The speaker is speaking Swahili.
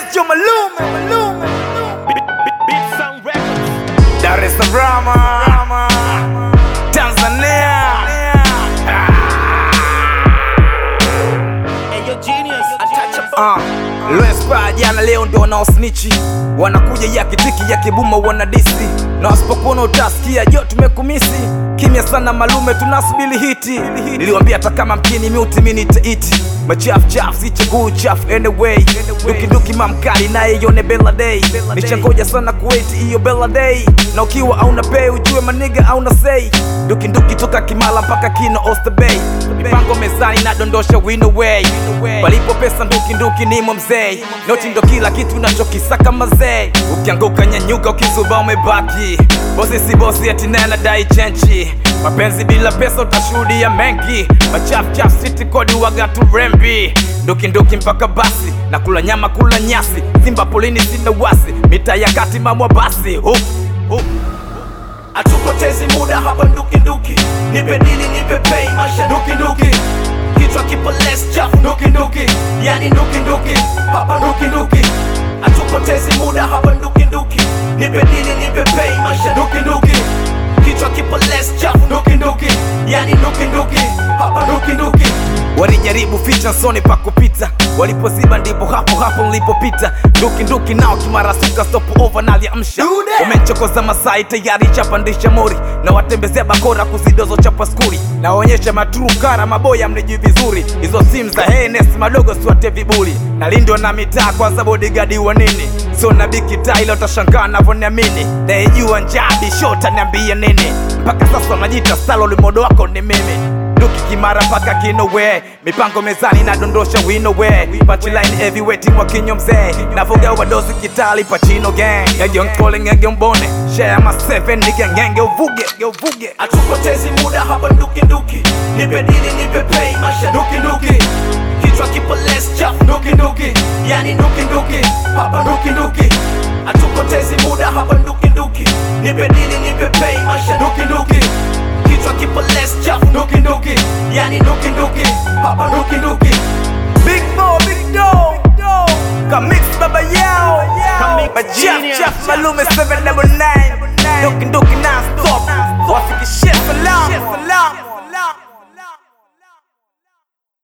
Let's go Malume. Dar es Salaam, Tanzania. Lwespa jana leo ndo wanaosnichi, wanakuja ya kitiki ya kibuma wanadisi, na wasipokuona utasikia jo tumekumisi. Kimya sana Malume tunasubili hiti, niliwambia hata kama mkini miuti minite iti. Machafu chafu siche guu chafu anyway, duki duki mamkali na yone Bella Day. Nichangoja sana kuwaiti iyo Bella Day, na ukiwa auna pay ujue maniga auna say. Duki duki toka Kimala mpaka Kino Oyster Bay, mipango mezani na dondosha win away. Palipo pesa nduki nduki nimo mzee, noti ndo kila kitu nachokisaka mazee. Ukianguka nyanyuka ukizuba umebaki, bosi si bosi eti nena dai chenchi. Mapenzi bila pesa utashuhudia mengi, machafu chafu city kodi waga tu rembi. Nduki nduki mpaka basi, na kula nyama kula nyasi, simba polini sina wasi, mita ya kati mamwa basi. Atupotezi muda hapa nduki nduki, nipe dili nipe pay masha nduki nduki. Kichwa kipo less chafu nduki nduki, yani nduki nduki, hapa nduki nduki. Atupotezi muda hapa nduki nduki, nipe dili nipe pay masha nduki nduki. Kichwa kipo less chafu nduki nduki, yani nduki nduki, hapa nduki nduki. Walijaribu ficha soni pa kupita, walipoziba ndipo hapo hapo nilipopita. Nduki nduki nao kimara suka stop over naliamsha. Umechokoza Masai tayari chapandisha mori, na watembezea bakora kuzidozo chapa skuri. Naonyesha matrukara maboya mniji vizuri, hizo simu za HNS madogo siwate vibuli. Nalindwa na mitaa kwanza bodyguard wa nini, sio na biki taila utashangaa navoniamini. Naijua njabi shota niambia nini, mpaka sasa najita stalo limodo wako ni mimi. Nduki Kimara paka Kino we, mipango mezani na dondosha win away. Punchline everywhere team wa kinyo mzee, navuga wadozi kitali Pachino gang. Ya young calling ya mbone, share my 7 nigga ngenge uvuge. Atupotezi muda hapa nduki nduki, nipe dili nipe pay masha nduki nduki. Kichwa kipo less chafu nduki nduki, yani nduki nduki, hapa nduki nduki. Atupotezi muda hapa nduki nduki, nipe dili nipe pay masha nduki nduki. Kichwa kipo less chafu nduki nduki, yani nduki nduki, hapa nduki nduki. Big Mo, come mix baba yao, Machafu Malume 799. Nduki nduki non stop, wafikishia salam.